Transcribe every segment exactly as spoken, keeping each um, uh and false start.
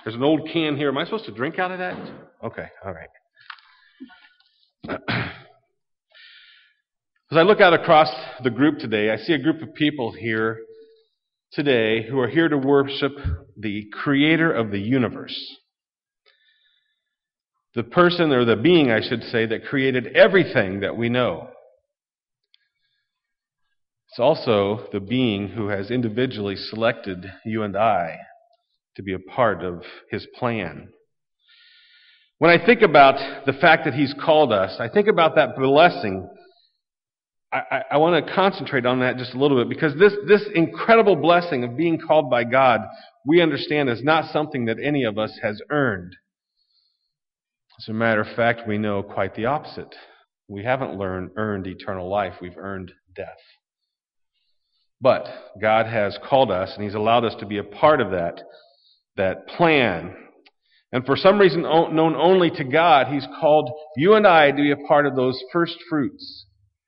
There's an old can here. Am I supposed to drink out of that? Okay, all right. As I look out across the group today, I see a group of people here today who are here to worship the creator of the universe. The person, or the being, I should say, that created everything that we know. It's also the being who has individually selected you and I to be a part of his plan. When I think about the fact that he's called us, I think about that blessing. I, I, I want to concentrate on that just a little bit, because this, this incredible blessing of being called by God, we understand is not something that any of us has earned. As a matter of fact, we know quite the opposite. We haven't learned, earned eternal life. We've earned death. But God has called us, and he's allowed us to be a part of that, that plan. And for some reason known only to God, he's called you and I to be a part of those first fruits.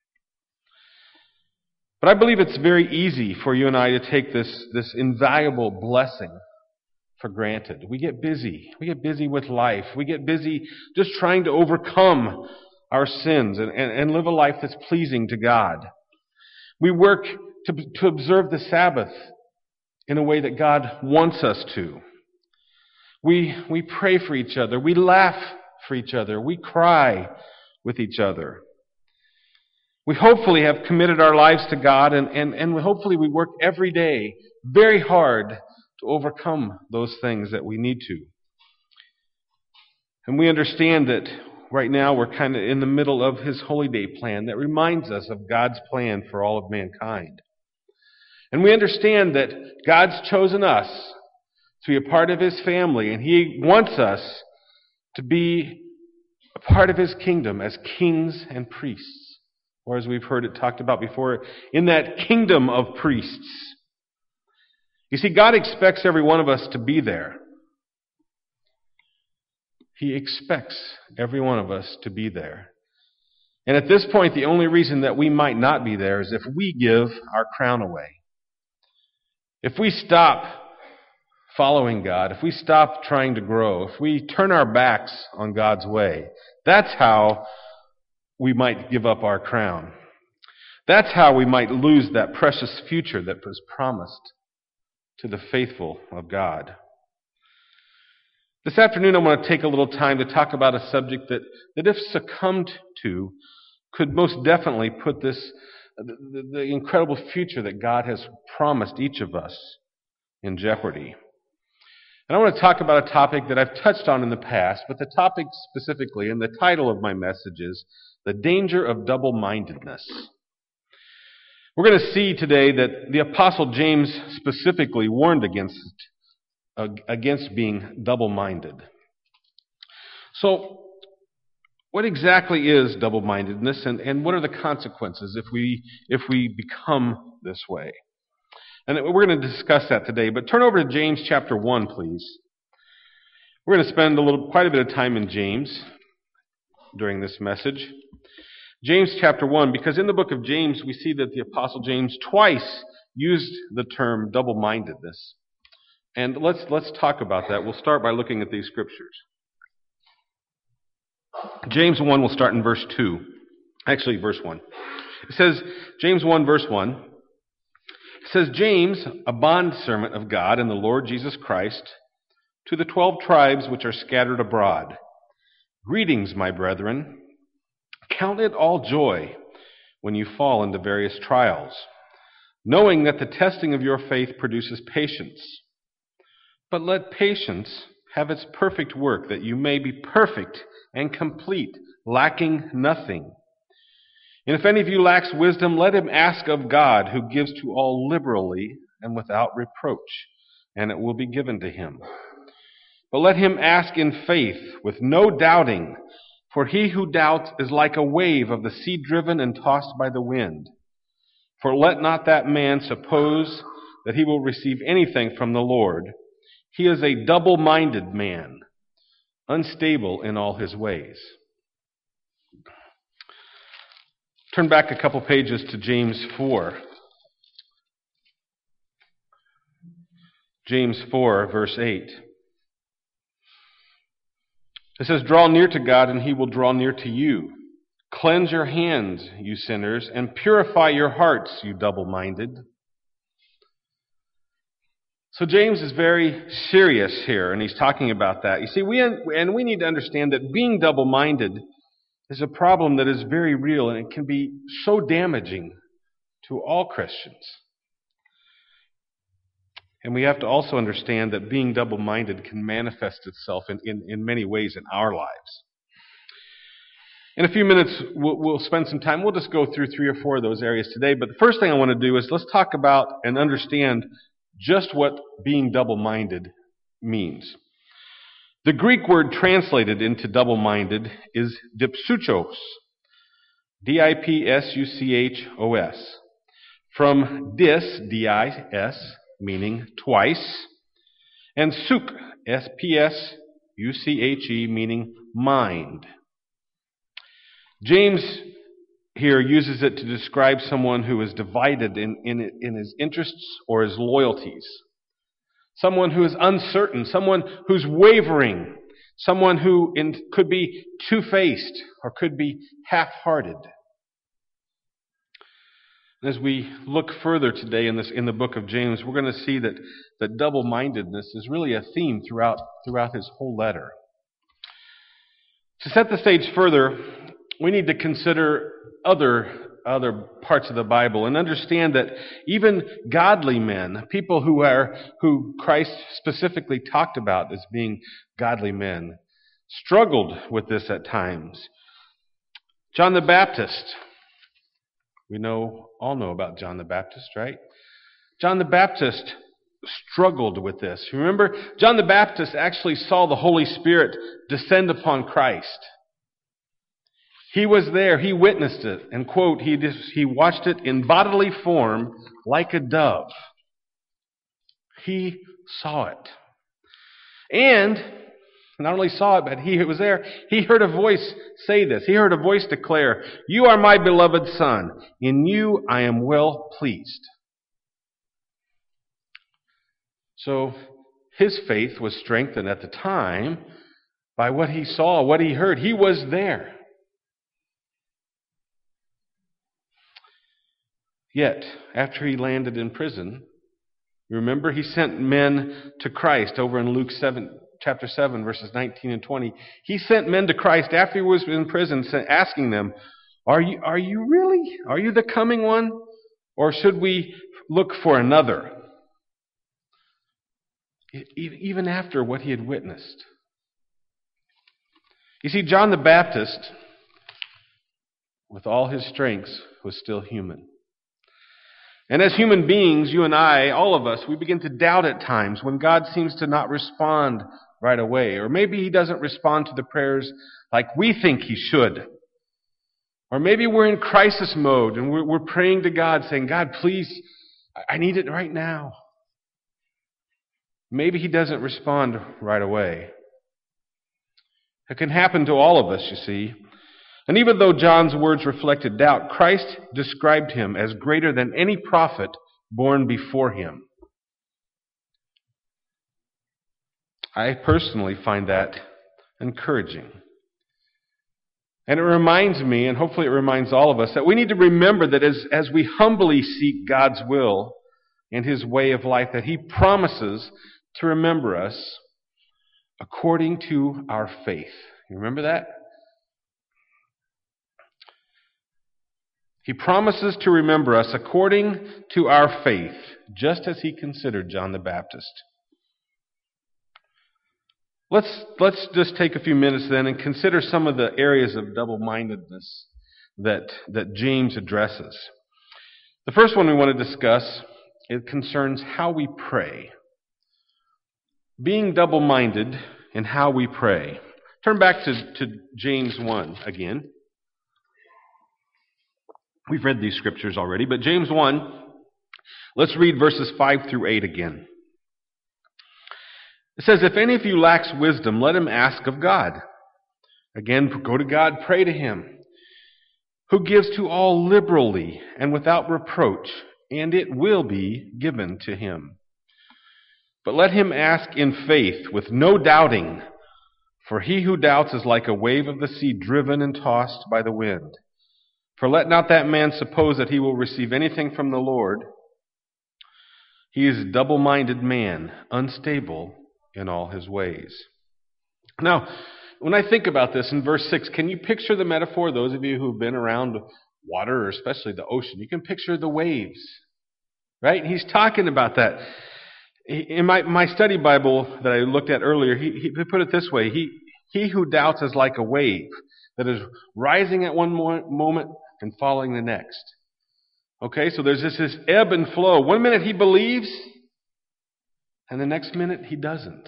But I believe it's very easy for you and I to take this, this invaluable blessing for granted. We get busy. We get busy with life. We get busy just trying to overcome our sins and, and, and live a life that's pleasing to God. We work to, to observe the Sabbath in a way that God wants us to. We, we pray for each other. We laugh for each other. We cry with each other. We hopefully have committed our lives to God, and, and, and hopefully we work every day very hard to overcome those things that we need to. And we understand that right now we're kind of in the middle of his holy day plan that reminds us of God's plan for all of mankind. And we understand that God's chosen us to be a part of his family, and he wants us to be a part of his kingdom as kings and priests. Or as we've heard it talked about before, in that kingdom of priests. You see, God expects every one of us to be there. He expects every one of us to be there. And at this point, the only reason that we might not be there is if we give our crown away. If we stop following God, if we stop trying to grow, if we turn our backs on God's way, that's how we might give up our crown. That's how we might lose that precious future that was promised to the faithful of God. This afternoon I want to take a little time to talk about a subject that, that if succumbed to, could most definitely put this, the, the incredible future that God has promised each of us in jeopardy. And I want to talk about a topic that I've touched on in the past, but the topic specifically, and the title of my message is The Danger of Double-Mindedness. We're going to see today that the Apostle James specifically warned against uh, against being double-minded. So, what exactly is double-mindedness, and, and what are the consequences if we if we become this way? And we're going to discuss that today. But turn over to James chapter one, please. We're going to spend a little, quite a bit of time in James during this message. James chapter one, because in the book of James we see that the Apostle James twice used the term double-mindedness. And let's let's talk about that. We'll start by looking at these scriptures. James one, we'll start in verse two. Actually, verse one. It says, James one, verse one. It says, James, a bondservant of God and the Lord Jesus Christ, to the twelve tribes which are scattered abroad. Greetings, my brethren. Count it all joy when you fall into various trials, knowing that the testing of your faith produces patience. But let patience have its perfect work, that you may be perfect and complete, lacking nothing. And if any of you lacks wisdom, let him ask of God, who gives to all liberally and without reproach, and it will be given to him. But let him ask in faith, with no doubting, for he who doubts is like a wave of the sea driven and tossed by the wind. For let not that man suppose that he will receive anything from the Lord. He is a double-minded man, unstable in all his ways. Turn back a couple pages to James four. James four, verse eight. It says, draw near to God and he will draw near to you. Cleanse your hands, you sinners, and purify your hearts, you double-minded. So James is very serious here, and he's talking about that. You see, we and we need to understand that being double-minded is a problem that is very real, and it can be so damaging to all Christians. And we have to also understand that being double-minded can manifest itself in, in, in many ways in our lives. In a few minutes, we'll, we'll spend some time. We'll just go through three or four of those areas today. But the first thing I want to do is let's talk about and understand just what being double-minded means. The Greek word translated into double-minded is dipsuchos, D I P S U C H O S. From dis, D I S, meaning twice, and suk, S P S U C H E, meaning mind. James here uses it to describe someone who is divided in, in, in his interests or his loyalties. Someone who is uncertain, someone who's wavering, someone who in, could be two-faced or could be half-hearted. As we look further today in this in the book of James, we're going to see that, that double-mindedness is really a theme throughout, throughout his whole letter. To set the stage further, we need to consider other other parts of the Bible and understand that even godly men, people who are who Christ specifically talked about as being godly men, struggled with this at times. John the Baptist, we know all know about John the Baptist, right? John the Baptist struggled with this. Remember, John the Baptist actually saw the Holy Spirit descend upon Christ. He was there. He witnessed it. And, quote, he, just, he watched it in bodily form like a dove. He saw it. And not only saw it, but he was there. He heard a voice say this. He heard a voice declare, "You are my beloved Son. In you I am well pleased." So his faith was strengthened at the time by what he saw, what he heard. He was there. Yet, after he landed in prison, you remember he sent men to Christ over in Luke seven, chapter seven, verses nineteen and twenty. He sent men to Christ after he was in prison, asking them, Are you, are you really? Are you the coming one? Or should we look for another? Even after what he had witnessed. You see, John the Baptist, with all his strengths, was still human. And as human beings, you and I, all of us, we begin to doubt at times when God seems to not respond right away. Or maybe he doesn't respond to the prayers like we think he should. Or maybe we're in crisis mode and we're, we're praying to God saying, God, please, I need it right now. Maybe he doesn't respond right away. It can happen to all of us, you see. And even though John's words reflected doubt, Christ described him as greater than any prophet born before him. I personally find that encouraging. And it reminds me, and hopefully it reminds all of us, that we need to remember that as, as we humbly seek God's will and his way of life, that he promises to remember us according to our faith. You remember that? He promises to remember us according to our faith, just as he considered John the Baptist. Let's, let's just take a few minutes then and consider some of the areas of double-mindedness that, that James addresses. The first one we want to discuss, it concerns how we pray. Being double-minded in how we pray. Turn back to, to James one again. We've read these scriptures already, but James one, let's read verses five through eight again. It says, "If any of you lacks wisdom, let him ask of God." Again, go to God, pray to him, "who gives to all liberally and without reproach, and it will be given to him. But let him ask in faith with no doubting, For he who doubts is like a wave of the sea driven and tossed by the wind. For let not that man suppose that he will receive anything from the Lord. He is a double-minded man, unstable in all his ways. Now, when I think about this in verse six, can you picture the metaphor? Those of you who've been around water, or especially the ocean, you can picture the waves, right? He's talking about that. In my, my study Bible that I looked at earlier, he, he put it this way. He, he who doubts is like a wave that is rising at one moment and falling the next. Okay, so there's this, this ebb and flow. One minute he believes, and the next minute he doesn't.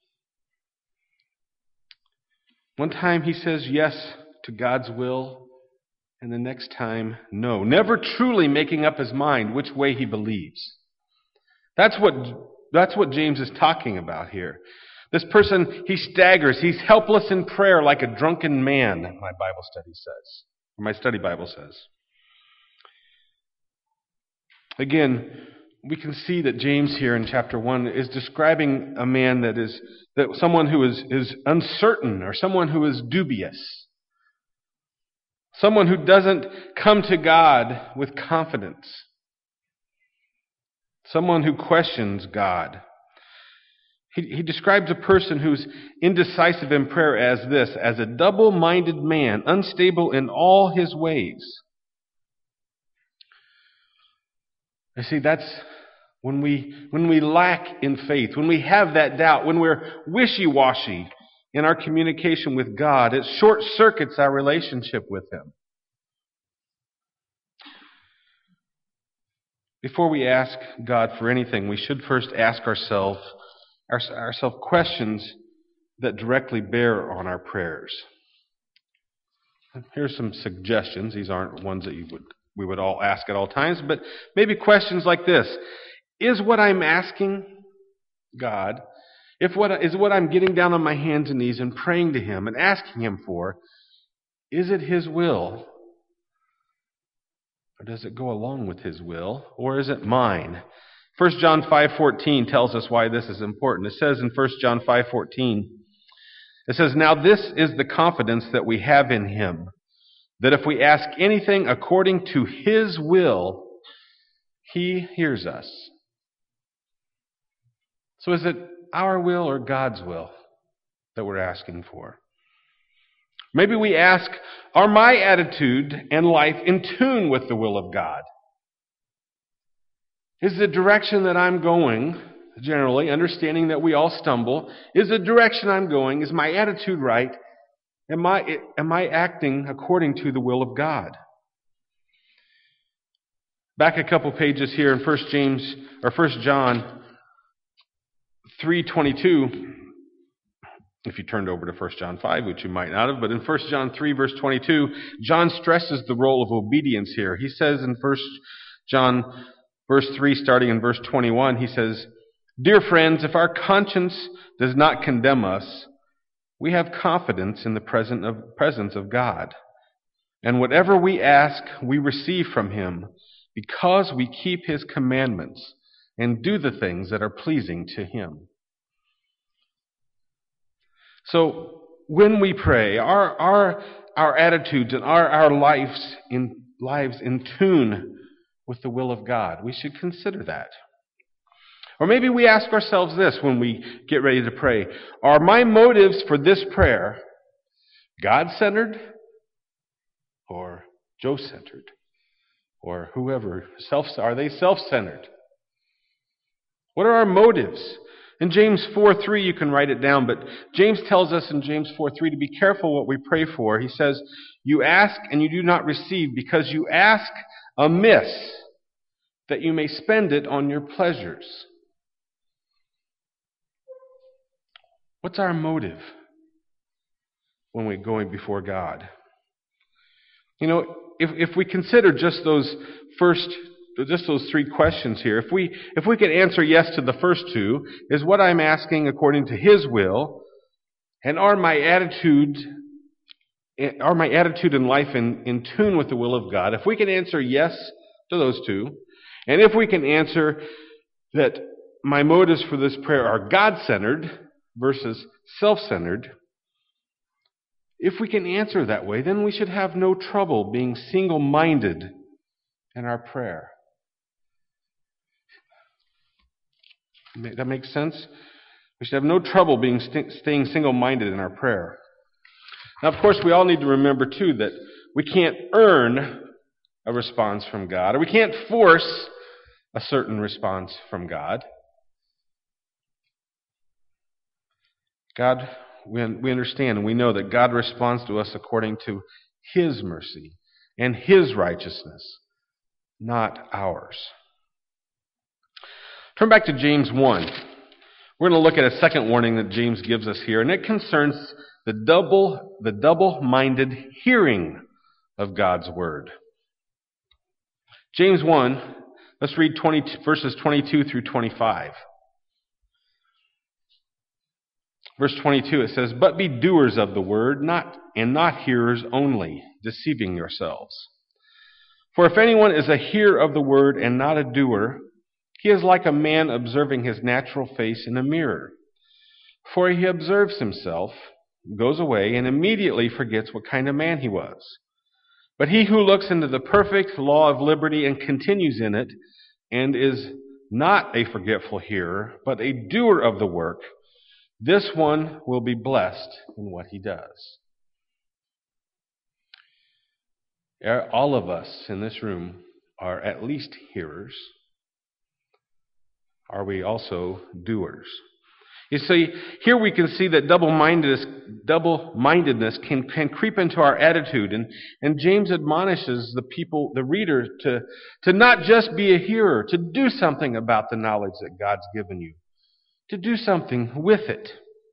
One time he says yes to God's will, and the next time no. Never truly making up his mind which way he believes. That's what, that's what James is talking about here. This person, he staggers. He's helpless in prayer like a drunken man, my Bible study says. Or my study Bible says. Again, we can see that James here in chapter one is describing a man that is, that someone who is, is uncertain or someone who is dubious. Someone who doesn't come to God with confidence. Someone who questions God. He, he describes a person who's indecisive in prayer as this, as a double-minded man, unstable in all his ways. You see, that's when we when we lack in faith, when we have that doubt, when we're wishy-washy in our communication with God, it short-circuits our relationship with Him. Before we ask God for anything, we should first ask ourselves ourselves questions that directly bear on our prayers. Here's some suggestions. These aren't ones that you would we would all ask at all times, but maybe questions like this. Is what I'm asking God, if what is what I'm getting down on my hands and knees and praying to Him and asking Him for, is it His will? Or does it go along with His will? Or is it mine? First John five fourteen tells us why this is important. It says in First John five fourteen, it says, "Now this is the confidence that we have in Him, that if we ask anything according to His will, He hears us." So is it our will or God's will that we're asking for? Maybe we ask, are my attitude and life in tune with the will of God? Is the direction that I'm going, generally, understanding that we all stumble, is the direction I'm going, is my attitude right? Am I, am I acting according to the will of God? Back a couple pages here in First James or First John three twenty-two. If you turned over to First John five, which you might not have, but in First John three verse twenty-two, John stresses the role of obedience here. He says in First John verse three, starting in verse twenty-one, he says, "Dear friends, if our conscience does not condemn us, we have confidence in the present of, presence of God. And whatever we ask, we receive from Him, because we keep His commandments and do the things that are pleasing to Him." So, when we pray, are our, our attitudes and are our lives in, lives in tune with the will of God? We should consider that. Or maybe we ask ourselves this when we get ready to pray. Are my motives for this prayer God-centered or Joe-centered? Or whoever, self, are they self-centered? What are our motives? In James four three, you can write it down, but James tells us in James four three to be careful what we pray for. He says, "You ask and you do not receive, because you ask amiss, that you may spend it on your pleasures." What's our motive when we're going before God? You know, if if we consider just those first, just those three questions here, if we if we could answer yes to the first two, is what I'm asking according to His will, and are my attitude are my attitude and life in, in tune with the will of God? If we can answer yes to those two, and if we can answer that my motives for this prayer are God-centered versus self-centered, If we can answer that way, then we should have no trouble being single-minded in our prayer. That makes sense? We should have no trouble being st- staying single-minded in our prayer. Now, of course, we all need to remember, too, that we can't earn a response from God, or we can't force a certain response from God. God, we, we understand and we know that God responds to us according to His mercy and His righteousness, not ours. Turn back to James one. We're going to look at a second warning that James gives us here, and it concerns the double, the double-minded hearing of God's word. James one, let's read twenty, verses twenty-two through twenty-five. Verse twenty-two, it says, "But be doers of the word, not and not hearers only, deceiving yourselves. For if anyone is a hearer of the word and not a doer, he is like a man observing his natural face in a mirror. For he observes himself, goes away, and immediately forgets what kind of man he was. But he who looks into the perfect law of liberty and continues in it, and is not a forgetful hearer, but a doer of the work, this one will be blessed in what he does." All of us in this room are at least hearers. Are we also doers? You see, here we can see that double-mindedness, double-mindedness can, can creep into our attitude. And, and James admonishes the people, the reader, to, to not just be a hearer, to do something about the knowledge that God's given you, to do something with it.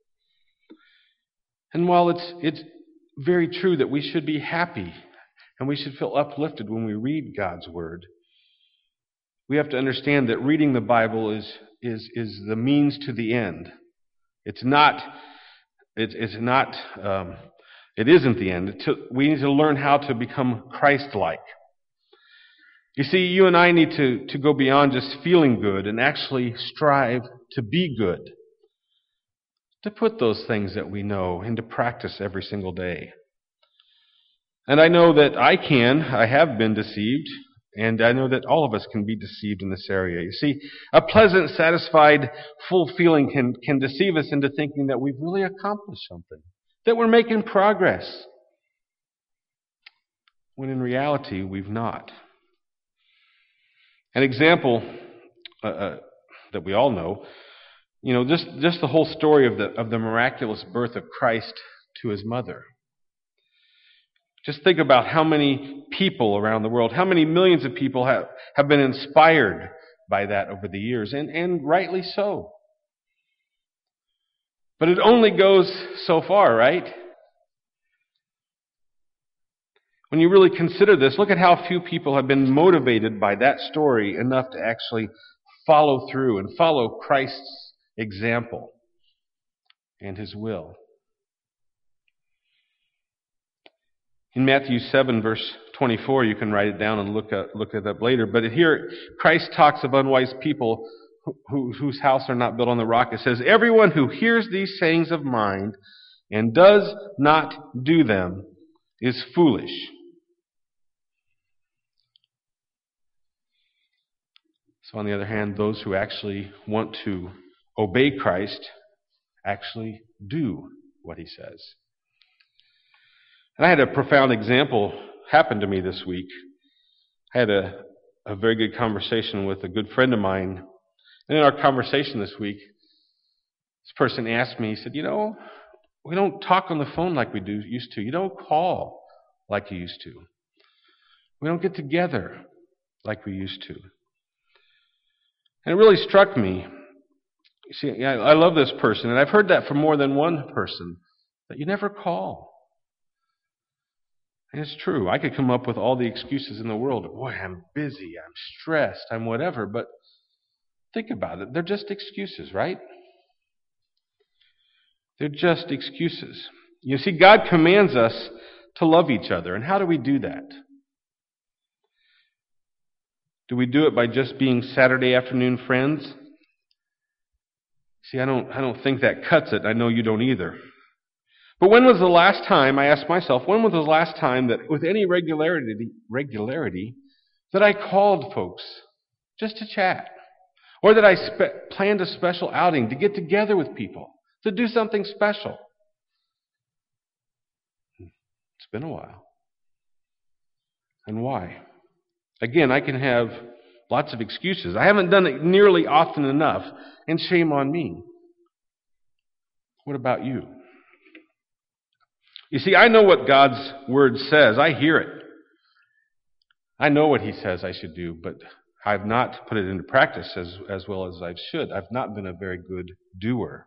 And while it's, it's very true that we should be happy and we should feel uplifted when we read God's Word, we have to understand that reading the Bible is, is, is the means to the end. It's not, it's, it's not, um, it isn't the end. It to, we need to learn how to become Christ-like. You see, you and I need to, to go beyond just feeling good and actually strive to be good. To put those things that we know into practice every single day. And I know that I can, I have been deceived, and I know that all of us can be deceived in this area. You see, a pleasant, satisfied, full feeling can, can deceive us into thinking that we've really accomplished something, that we're making progress, when in reality we've not. An example uh, uh, that we all know, you know, just, just the whole story of the, of the miraculous birth of Christ to His mother. Just think about how many people around the world, how many millions of people have, have been inspired by that over the years, and, and rightly so. But it only goes so far, right? When you really consider this, look at how few people have been motivated by that story enough to actually follow through and follow Christ's example and His will. In Matthew seven, verse twenty-four, you can write it down and look, at, look it up later. But here, Christ talks of unwise people who, who, whose house are not built on the rock. It says, "Everyone who hears these sayings of mine and does not do them is foolish." So on the other hand, those who actually want to obey Christ actually do what He says. And I had a profound example happen to me this week. I had a, a very good conversation with a good friend of mine. And in our conversation this week, this person asked me, he said, "You know, we don't talk on the phone like we do used to. You don't call like you used to. We don't get together like we used to." And it really struck me. You see, I love this person, and I've heard that from more than one person, that you never call. And it's true. I could come up with all the excuses in the world. Boy, I'm busy, I'm stressed, I'm whatever. But think about it. They're just excuses, right? They're just excuses. You see, God commands us to love each other. And how do we do that? Do we do it by just being Saturday afternoon friends? See, I don't, I don't think that cuts it. I know you don't either. But when was the last time, I asked myself, when was the last time that with any regularity, regularity that I called folks just to chat? Or that I spe- planned a special outing to get together with people, to do something special? It's been a while. And why? Again, I can have lots of excuses. I haven't done it nearly often enough, and shame on me. What about you? You see, I know what God's Word says. I hear it. I know what He says I should do, but I've not put it into practice as, as well as I should. I've not been a very good doer.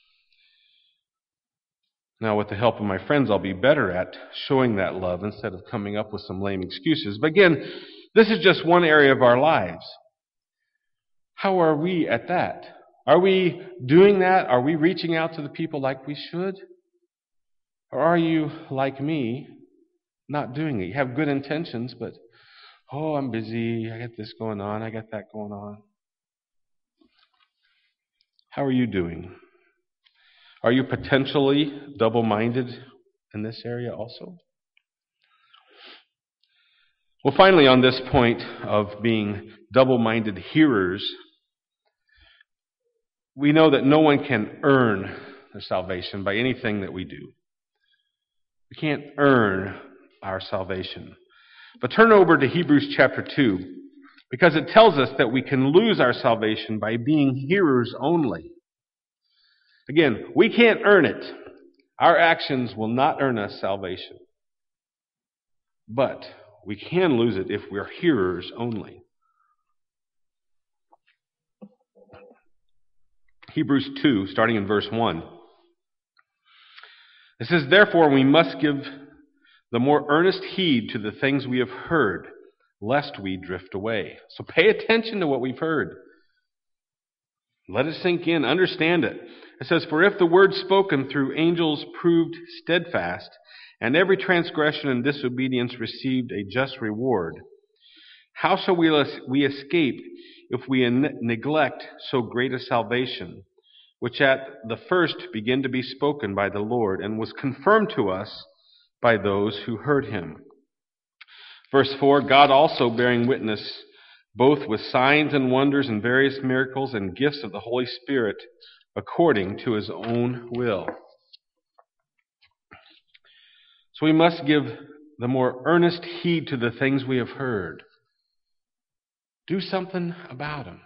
Now, with the help of my friends, I'll be better at showing that love instead of coming up with some lame excuses. But again, this is just one area of our lives. How are we at that? Are we doing that? Are we reaching out to the people like we should? Or are you, like me, not doing it? You have good intentions, but, oh, I'm busy. I got this going on. I got that going on. How are you doing? Are you potentially double-minded in this area also? Well, finally, on this point of being double-minded hearers, we know that no one can earn their salvation by anything that we do. We can't earn our salvation. But turn over to Hebrews chapter two, because it tells us that we can lose our salvation by being hearers only. Again, we can't earn it. Our actions will not earn us salvation. But we can lose it if we're hearers only. Hebrews two, starting in verse one. It says, "Therefore we must give the more earnest heed to the things we have heard, lest we drift away." So pay attention to what we've heard. Let it sink in. Understand it. It says, "For if the word spoken through angels proved steadfast, and every transgression and disobedience received a just reward, how shall we, we escape if we neglect so great a salvation, which at the first began to be spoken by the Lord, and was confirmed to us by those who heard him?" Verse four, "God also bearing witness, both with signs and wonders and various miracles and gifts of the Holy Spirit, according to his own will." So we must give the more earnest heed to the things we have heard. Do something about them.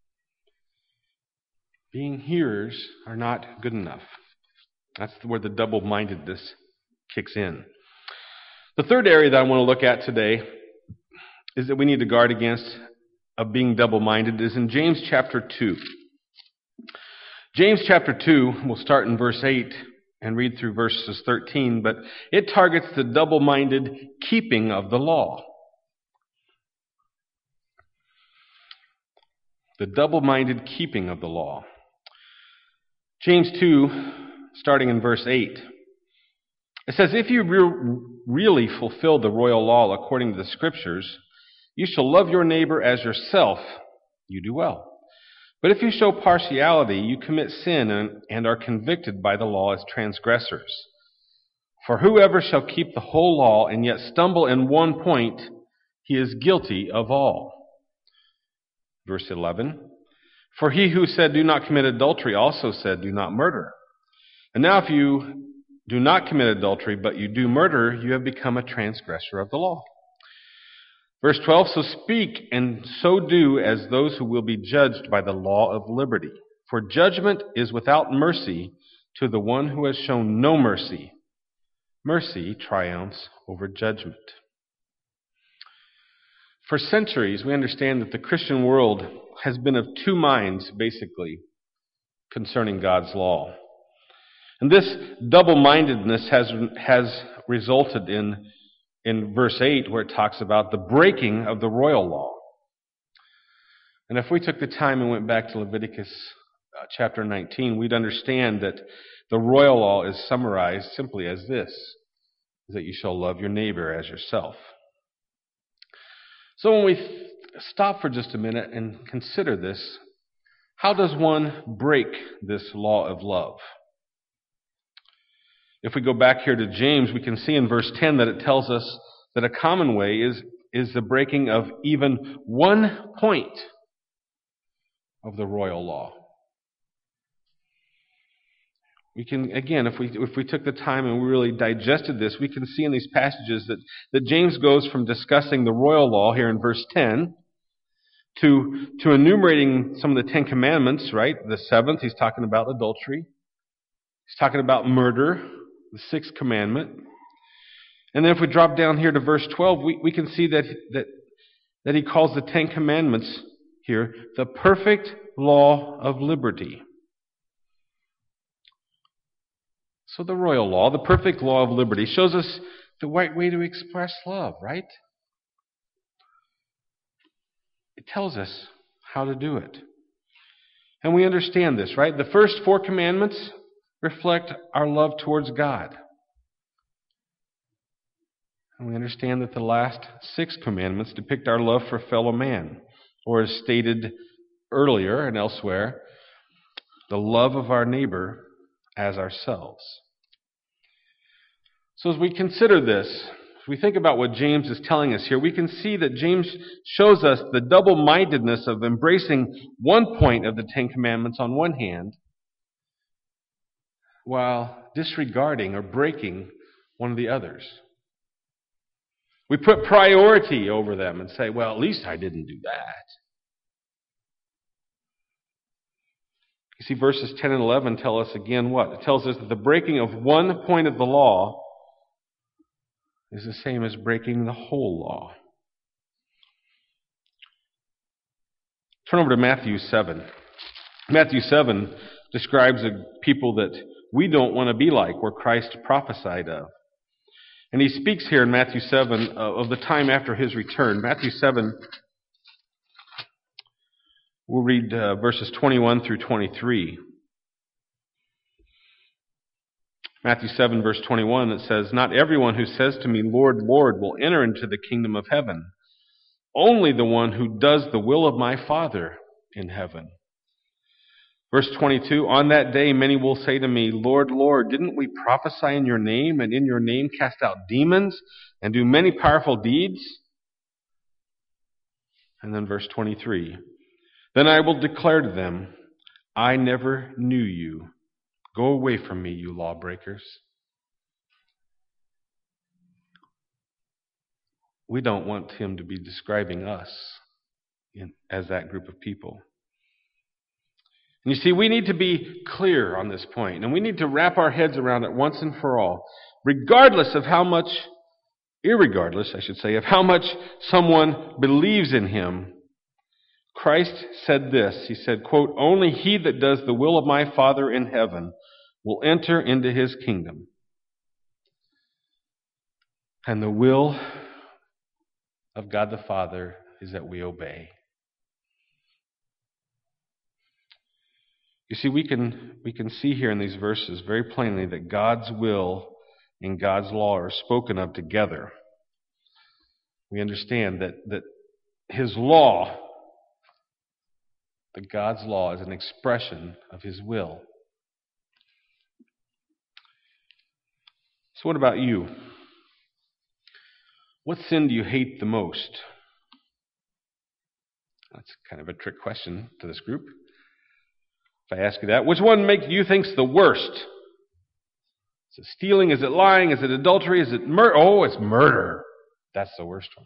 Being hearers are not good enough. That's where the double-mindedness kicks in. The third area that I want to look at today is that we need to guard against of being double-minded is in James chapter two. James chapter two, we'll start in verse eight and read through verses thirteen, but it targets the double-minded keeping of the law. The double-minded keeping of the law. James two, starting in verse eight. It says, "If you re- really fulfill the royal law according to the Scriptures, you shall love your neighbor as yourself. You do well. But if you show partiality, you commit sin and, and are convicted by the law as transgressors. For whoever shall keep the whole law and yet stumble in one point, he is guilty of all." Verse eleven, "For he who said, 'Do not commit adultery,' also said, 'Do not murder.' And now if you do not commit adultery, but you do murder, you have become a transgressor of the law." Verse twelve, "So speak and so do as those who will be judged by the law of liberty. For judgment is without mercy to the one who has shown no mercy. Mercy triumphs over judgment." For centuries, we understand that the Christian world has been of two minds, basically, concerning God's law. And this double-mindedness has, has resulted in, in verse eight, where it talks about the breaking of the royal law. And if we took the time and went back to Leviticus uh, chapter nineteen, we'd understand that the royal law is summarized simply as this, that you shall love your neighbor as yourself. So when we th- stop for just a minute and consider this, how does one break this law of love? If we go back here to James, we can see in verse ten that it tells us that a common way is, is the breaking of even one point of the royal law. We can, again, if we if we took the time and we really digested this, we can see in these passages that, that James goes from discussing the royal law here in verse ten to, to enumerating some of the Ten Commandments, right? The seventh, he's talking about adultery. He's talking about murder, the sixth commandment. And then if we drop down here to verse twelve, we, we can see that, that, that he calls the Ten Commandments here the perfect law of liberty. So the royal law, the perfect law of liberty, shows us the right way to express love, right? It tells us how to do it. And we understand this, right? The first four commandments reflect our love towards God. And we understand that the last six commandments depict our love for fellow man, or as stated earlier and elsewhere, the love of our neighbor as ourselves. So as we consider this, if we think about what James is telling us here, we can see that James shows us the double-mindedness of embracing one point of the Ten Commandments on one hand, while disregarding or breaking one of the others. We put priority over them and say, well, at least I didn't do that. You see, verses ten and eleven tell us again what? It tells us that the breaking of one point of the law is the same as breaking the whole law. Turn over to Matthew seven. Matthew seven describes a people that we don't want to be like, where Christ prophesied of. And he speaks here in Matthew seven of the time after his return. Matthew seven, we'll read uh, verses twenty-one through twenty-three. Matthew seven, verse twenty-one, it says, "Not everyone who says to me, 'Lord, Lord,' will enter into the kingdom of heaven. Only the one who does the will of my Father in heaven." Verse twenty-two, "On that day many will say to me, 'Lord, Lord, didn't we prophesy in your name, and in your name cast out demons, and do many powerful deeds?' And then verse twenty-three, "Then I will declare to them, 'I never knew you. Go away from me, you lawbreakers.'" We don't want him to be describing us in, as that group of people. And you see, we need to be clear on this point, and we need to wrap our heads around it once and for all. Regardless of how much, irregardless, I should say, of how much someone believes in him, Christ said this. He said, quote, "Only he that does the will of my Father in heaven will enter into his kingdom." And the will of God the Father is that we obey. You see, we can we can see here in these verses very plainly that God's will and God's law are spoken of together. We understand that, that his law, that God's law is an expression of his will. So what about you? What sin do you hate the most? That's kind of a trick question to this group. If I ask you that, which one makes you think's the worst? Is it stealing? Is it lying? Is it adultery? Is it murder? Oh, it's murder. That's the worst one.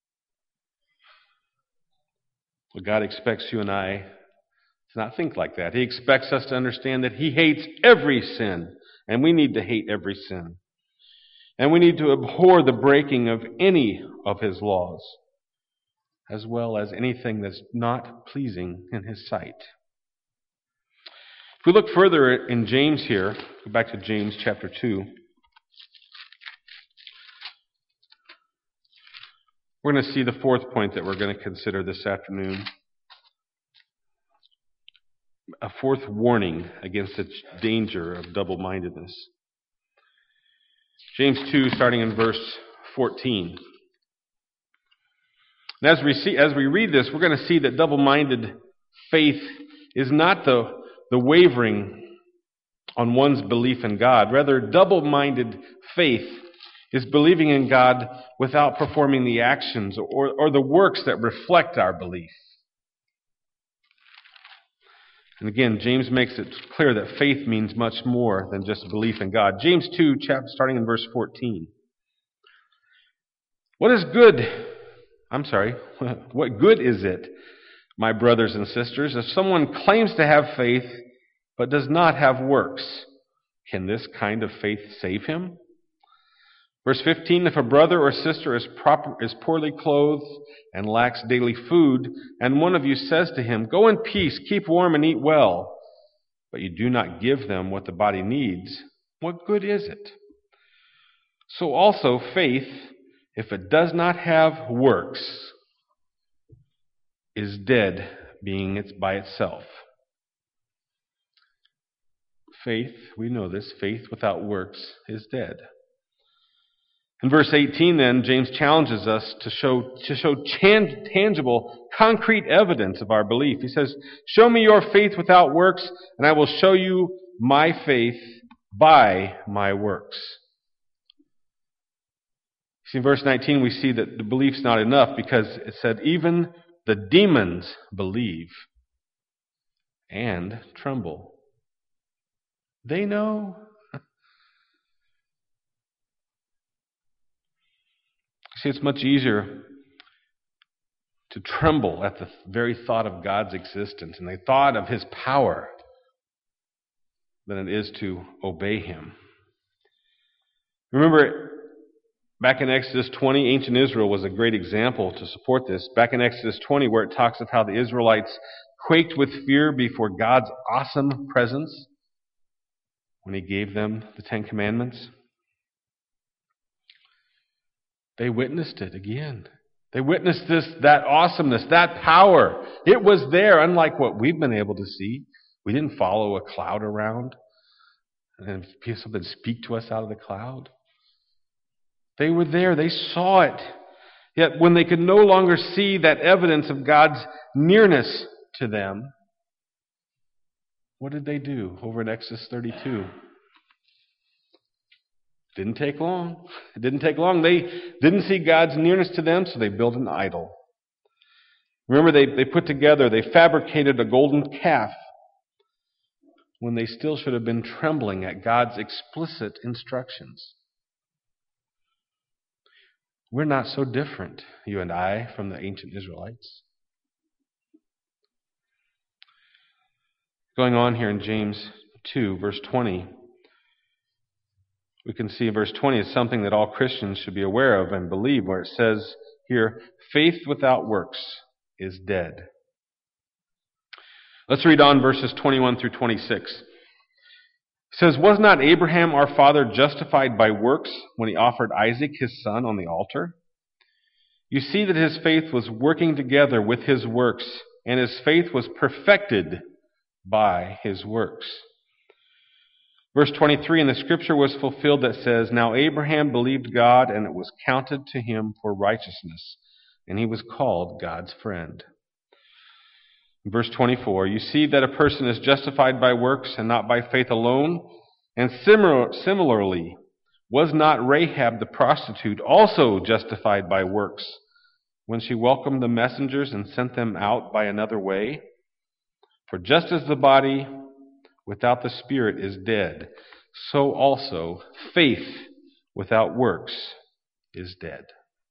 Well, God expects you and I to not think like that. He expects us to understand that he hates every sin, and we need to hate every sin. And we need to abhor the breaking of any of his laws, as well as anything that's not pleasing in his sight. If we look further in James here, go back to James chapter two, we're going to see the fourth point that we're going to consider this afternoon. A fourth warning against the danger of double-mindedness. James two, starting in verse fourteen. And as we see, as we read this, we're going to see that double-minded faith is not the, the wavering on one's belief in God. Rather, double-minded faith is believing in God without performing the actions or, or the works that reflect our belief. And again, James makes it clear that faith means much more than just belief in God. James two, chapter, starting in verse fourteen. What is good? I'm sorry. What good is it, my brothers and sisters, if someone claims to have faith but does not have works? Can this kind of faith save him? Verse fifteen, if a brother or sister is proper, is poorly clothed and lacks daily food, and one of you says to him, go in peace, keep warm and eat well, but you do not give them what the body needs, what good is it? So also faith, if it does not have works, is dead, being it's by itself. Faith, we know this, faith without works is dead. In verse eighteen, then, James challenges us to show, to show tan- tangible, concrete evidence of our belief. He says, show me your faith without works, and I will show you my faith by my works. See, in verse nineteen, we see that the belief's not enough because it said, even the demons believe and tremble. They know. See, it's much easier to tremble at the very thought of God's existence and the thought of His power than it is to obey Him. Remember, back in Exodus twenty, ancient Israel was a great example to support this. Back in Exodus twenty, where it talks of how the Israelites quaked with fear before God's awesome presence when He gave them the Ten Commandments. They witnessed it again. They witnessed this, that awesomeness, that power. It was there, unlike what we've been able to see. We didn't follow a cloud around and something speak to us out of the cloud. They were there. They saw it. Yet when they could no longer see that evidence of God's nearness to them, what did they do over in Exodus thirty-two? Didn't take long. It didn't take long. They didn't see God's nearness to them, so they built an idol. Remember, they, they put together, they fabricated a golden calf when they still should have been trembling at God's explicit instructions. We're not so different, you and I, from the ancient Israelites. Going on here in James two, verse twenty, we can see verse twenty is something that all Christians should be aware of and believe, where it says here, faith without works is dead. Let's read on verses twenty-one through twenty-six. It says, was not Abraham our father justified by works when he offered Isaac his son on the altar? You see that his faith was working together with his works, and his faith was perfected by his works. Verse twenty-three, and the scripture was fulfilled that says, now Abraham believed God, and it was counted to him for righteousness, and he was called God's friend. Verse twenty-four, you see that a person is justified by works and not by faith alone. And similar, similarly, was not Rahab the prostitute also justified by works when she welcomed the messengers and sent them out by another way? For just as the body without the Spirit is dead, so also faith without works is dead.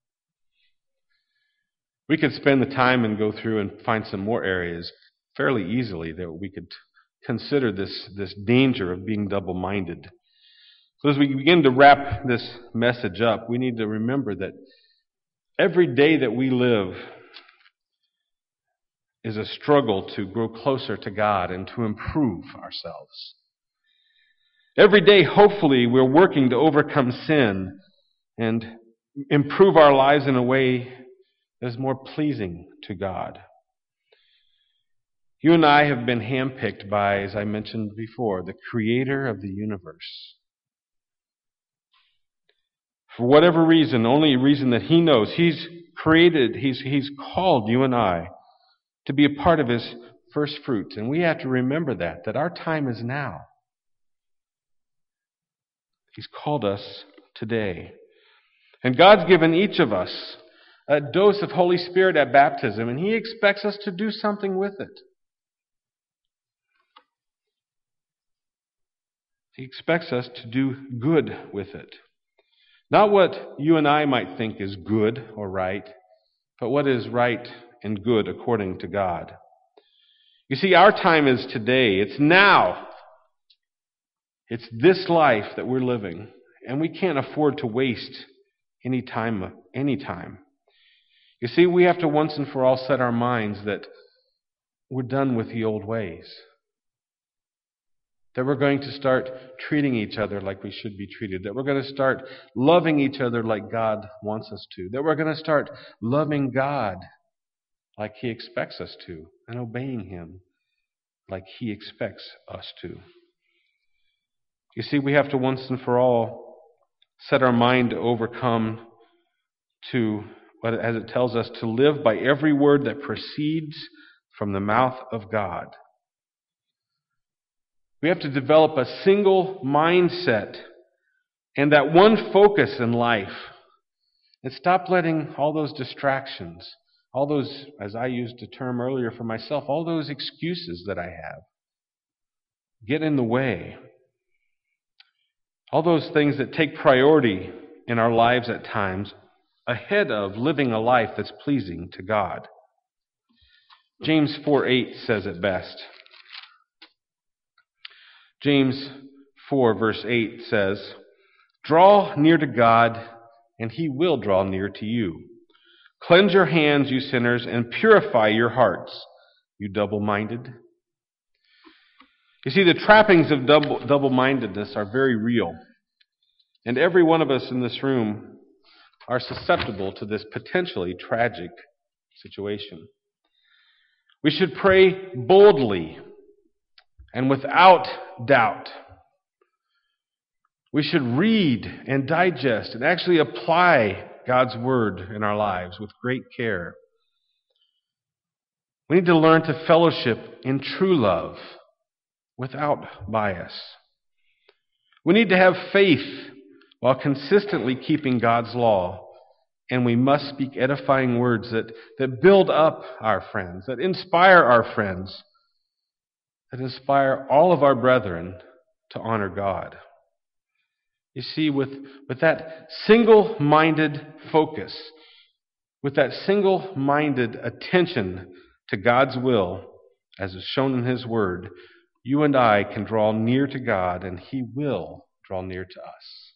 We could spend the time and go through and find some more areas fairly easily that we could consider this, this danger of being double-minded. So as we begin to wrap this message up, we need to remember that every day that we live is a struggle to grow closer to God and to improve ourselves. Every day, hopefully, we're working to overcome sin and improve our lives in a way that is more pleasing to God. You and I have been handpicked by, as I mentioned before, the Creator of the universe. For whatever reason, only a reason that He knows, He's created, He's, He's called you and I to be a part of His first fruits. And we have to remember that, that our time is now. He's called us today. And God's given each of us a dose of Holy Spirit at baptism, and He expects us to do something with it. He expects us to do good with it. Not what you and I might think is good or right, but what is right and good according to God. You see, our time is today. It's now. It's this life that we're living, and we can't afford to waste any time. Any time. You see, we have to once and for all set our minds that we're done with the old ways. That we're going to start treating each other like we should be treated. That we're going to start loving each other like God wants us to. That we're going to start loving God like He expects us to. And obeying Him like He expects us to. You see, we have to once and for all set our mind to overcome to, as it tells us, to live by every word that proceeds from the mouth of God. We have to develop a single mindset and that one focus in life. And stop letting all those distractions, all those, as I used the term earlier for myself, all those excuses that I have, get in the way. All those things that take priority in our lives at times ahead of living a life that's pleasing to God. James four eight says it best. James four verse eight says, "Draw near to God, and He will draw near to you. Cleanse your hands, you sinners, and purify your hearts, you double-minded." You see, the trappings of double, double-mindedness are very real. And every one of us in this room are susceptible to this potentially tragic situation. We should pray boldly and without doubt. We should read and digest and actually apply God's Word in our lives with great care. We need to learn to fellowship in true love without bias. We need to have faith while consistently keeping God's law. And we must speak edifying words that, that build up our friends, that inspire our friends, that inspire all of our brethren to honor God. You see, with, with that single-minded focus, with that single-minded attention to God's will, as is shown in His Word, you and I can draw near to God, and He will draw near to us.